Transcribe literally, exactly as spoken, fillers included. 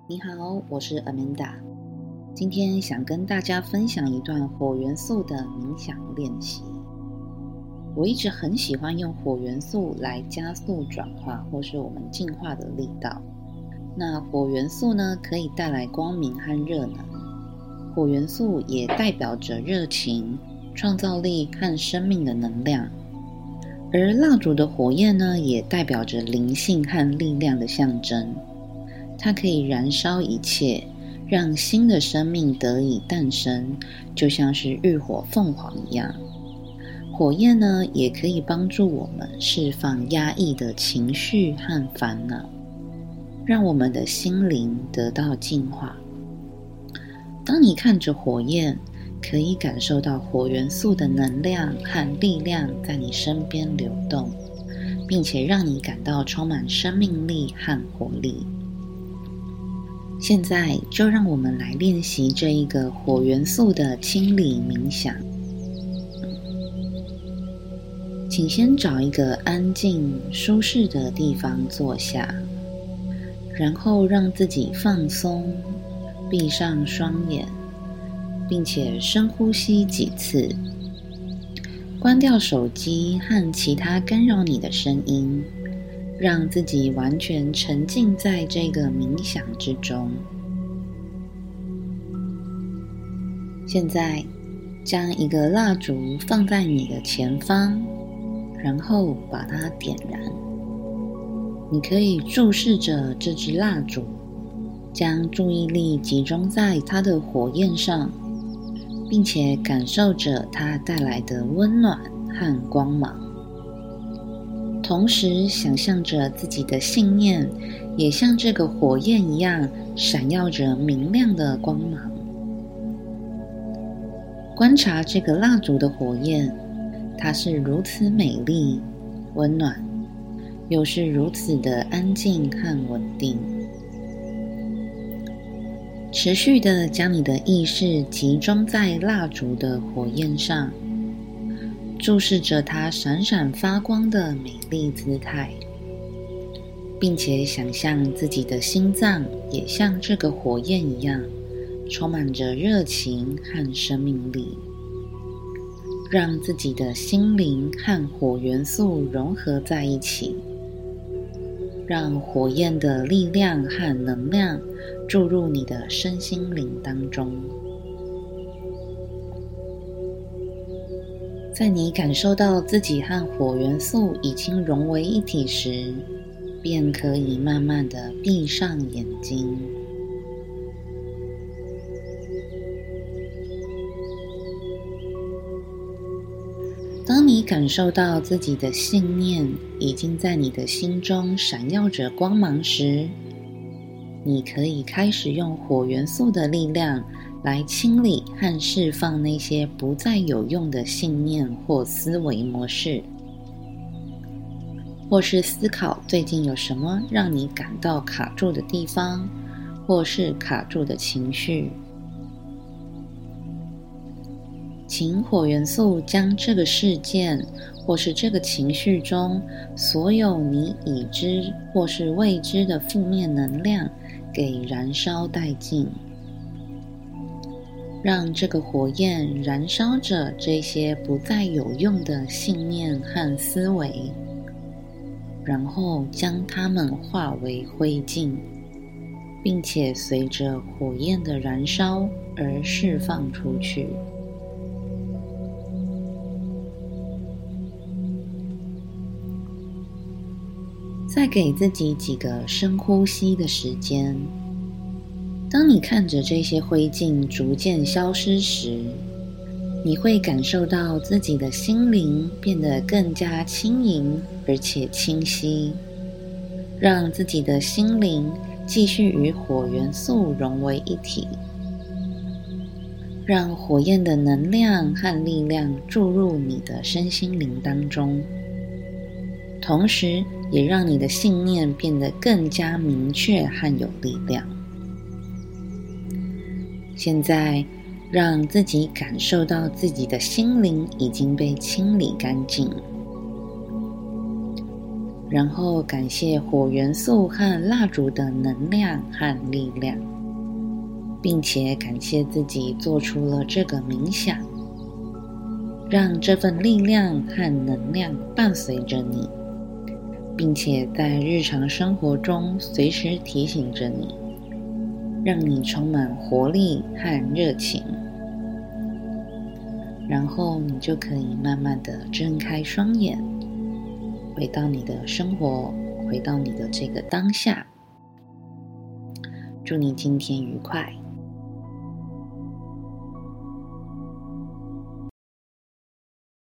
你好，我是 Amanda。今天想跟大家分享一段火元素的冥想练习。我一直很喜欢用火元素来加速转化或是我们进化的力道。那火元素呢，可以带来光明和热能。火元素也代表着热情、创造力和生命的能量。而蜡烛的火焰呢，也代表着灵性和力量的象征。它可以燃烧一切，让新的生命得以诞生，就像是浴火凤凰一样。火焰呢，也可以帮助我们释放压抑的情绪和烦恼，让我们的心灵得到净化。当你看着火焰，可以感受到火元素的能量和力量在你身边流动，并且让你感到充满生命力和活力。现在就让我们来练习这一个火元素的清理冥想。请先找一个安静、舒适的地方坐下，然后让自己放松，闭上双眼，并且深呼吸几次，关掉手机和其他干扰你的声音，让自己完全沉浸在这个冥想之中。现在，将一个蜡烛放在你的前方，然后把它点燃。你可以注视着这支蜡烛，将注意力集中在它的火焰上，并且感受着它带来的温暖和光芒。同时想象着自己的信念也像这个火焰一样闪耀着明亮的光芒。观察这个蜡烛的火焰，它是如此美丽、温暖，又是如此的安静和稳定。持续地将你的意识集中在蜡烛的火焰上，注视着它闪闪发光的美丽姿态，并且想象自己的心脏也像这个火焰一样，充满着热情和生命力。让自己的心灵和火元素融合在一起，让火焰的力量和能量注入你的身心灵当中。在你感受到自己和火元素已经融为一体时，便可以慢慢地闭上眼睛。当你感受到自己的信念已经在你的心中闪耀着光芒时，你可以开始用火元素的力量来清理和释放那些不再有用的信念或思维模式，或是思考最近有什么让你感到卡住的地方，或是卡住的情绪。请火元素将这个事件或是这个情绪中所有你已知或是未知的负面能量给燃烧殆尽，让这个火焰燃烧着这些不再有用的信念和思维，然后将它们化为灰烬，并且随着火焰的燃烧而释放出去。再给自己几个深呼吸的时间。当你看着这些灰烬逐渐消失时，你会感受到自己的心灵变得更加轻盈而且清晰，让自己的心灵继续与火元素融为一体，让火焰的能量和力量注入你的身心灵当中，同时也让你的信念变得更加明确和有力量。现在，让自己感受到自己的心灵已经被清理干净， 然后感谢火元素和蜡烛的能量和力量，并且感谢自己做出了这个冥想，让这份力量和能量伴随着你，并且在日常生活中随时提醒着你，让你充满活力和热情。然后你就可以慢慢的睁开双眼，回到你的生活，回到你的这个当下。祝你今天愉快。